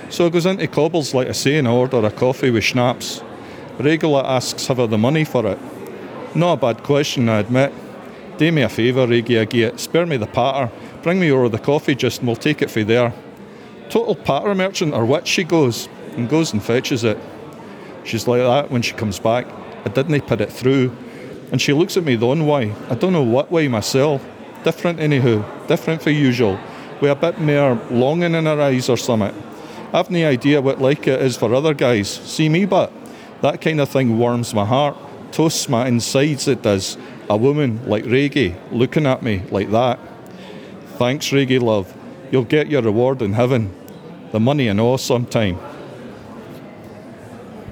So I goes into Cobbles like I say and I order a coffee with schnapps. Regula asks have I the money for it. Not a bad question, I admit. Do me a favour, Reggie, I gie it. Spare me the patter. Bring me over the coffee just and we'll take it from there. Total patter merchant or what, she goes and fetches it. She's like that when she comes back. I didn't put it through. And she looks at me the one way. I don't know what way myself. Different anyhow. Different for usual. With a bit more longing in her eyes or something. I've no idea what like it is for other guys. See me but? That kind of thing warms my heart. Toasts my insides it does. A woman like Reggie looking at me like that. Thanks, Reggie, love. You'll get your reward in heaven. The money and all sometime.